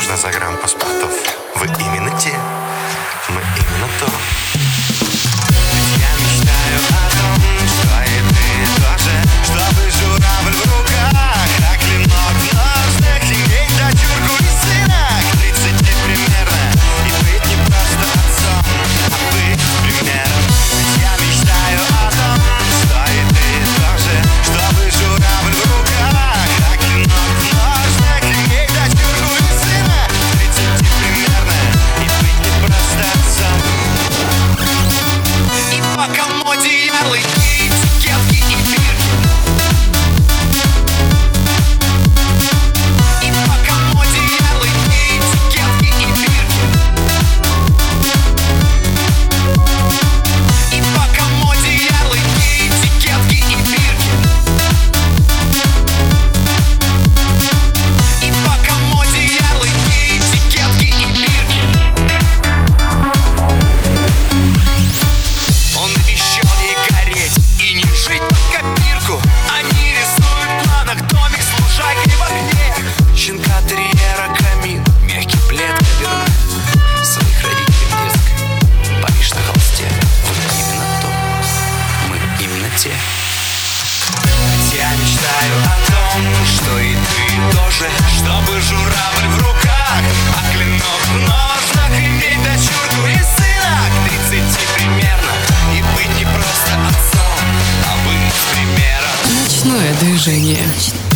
нужно за грамм паспортов. Вы именно те, мы именно то. Ведь я мечтаю о том, что и ты тоже, чтобы журавль в руках, а клинок в ножнах, иметь дочурку и сына к 30 примерно, и быть не просто отцом, а быть примером. Ведь я мечтаю о том, что и ты тоже, чтобы журавль в руках, а клинок в ножнах, иметь дочурку и сына к 30 примерно, и быть не просто отцом. И по комоде ярлыки, этикетки и бирки. И по комоде ярлыки, этикетки и бирки. И по комоде ярлыки, этикетки и бирки. И по комоде ярлыки, этикетки и бирки. Он еще не гореть и не жить под копирку. Они рисуют в планах домик с лужайкой в окне, щенка терьера, камин, мягкий плед, каберне, своих родителей в детской Париж на холсте. Вы именно то, мы именно те. Ведь я мечтаю о том, что и ты тоже, чтобы журавль в руках, а клинок в ножнах, иметь дочурку и сына к 30 примерно, и быть не просто отцом, а быть примером. Ночное движение.